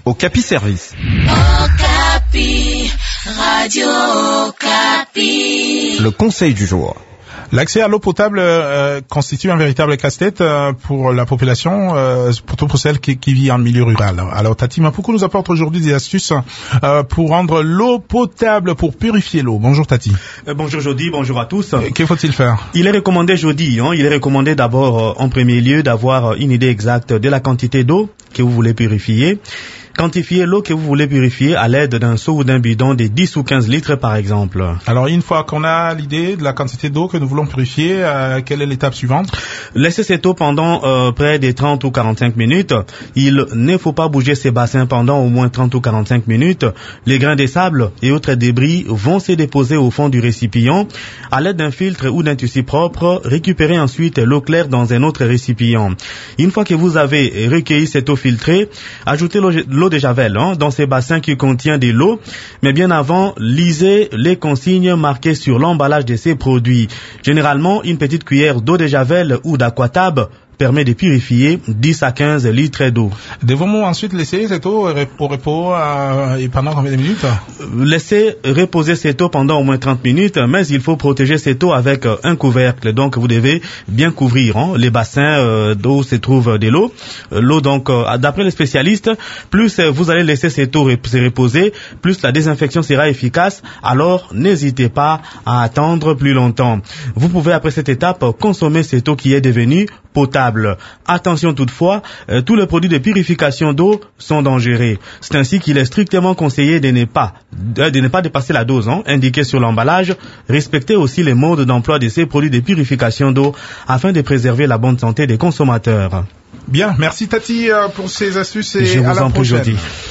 Okapi Service. Okapi, Radio Okapi. Le conseil du jour. L'accès à l'eau potable constitue un véritable casse-tête pour la population, surtout pour celle qui vit en milieu rural. Alors Tati Mapuku nous apporte aujourd'hui des astuces pour rendre l'eau potable, pour purifier l'eau. Bonjour Tati. Bonjour Jody, bonjour à tous. Que faut-il faire? Il est recommandé Jody, il est recommandé d'abord en premier lieu d'avoir une idée exacte de la quantité d'eau que vous voulez purifier. Quantifiez l'eau que vous voulez purifier à l'aide d'un seau ou d'un bidon de 10 ou 15 litres par exemple. Alors une fois qu'on a l'idée de la quantité d'eau que nous voulons purifier, quelle est l'étape suivante? Laissez cette eau pendant près de 30 ou 45 minutes. Il ne faut pas bouger ces bassins pendant au moins 30 ou 45 minutes. Les grains de sable et autres débris vont se déposer au fond du récipient. À l'aide d'un filtre ou d'un tissu propre, récupérez ensuite l'eau claire dans un autre récipient. Une fois que vous avez recueilli cette eau filtrée, ajoutez l'eau de javel dans ces bassins qui contient de l'eau, mais bien avant, lisez les consignes marquées sur l'emballage de ces produits. Généralement, une petite cuillère d'eau de javel ou d'aquatab permet de purifier 10 à 15 litres d'eau. Devons-nous ensuite laisser cette eau au repos et pendant combien de minutes? Laissez reposer cette eau pendant au moins 30 minutes, mais il faut protéger cette eau avec un couvercle. Donc vous devez bien couvrir les bassins d'où se trouve de l'eau. L'eau, donc, d'après les spécialistes, plus vous allez laisser cette eau se reposer, plus la désinfection sera efficace. Alors n'hésitez pas à attendre plus longtemps. Vous pouvez après cette étape consommer cette eau qui est devenue potable. Attention toutefois, tous les produits de purification d'eau sont dangereux. C'est ainsi qu'il est strictement conseillé de ne pas dépasser la dose indiquée sur l'emballage. Respectez aussi les modes d'emploi de ces produits de purification d'eau afin de préserver la bonne santé des consommateurs. Bien, merci Tati pour ces astuces et Je à vous la en prie, prochaine. Jody.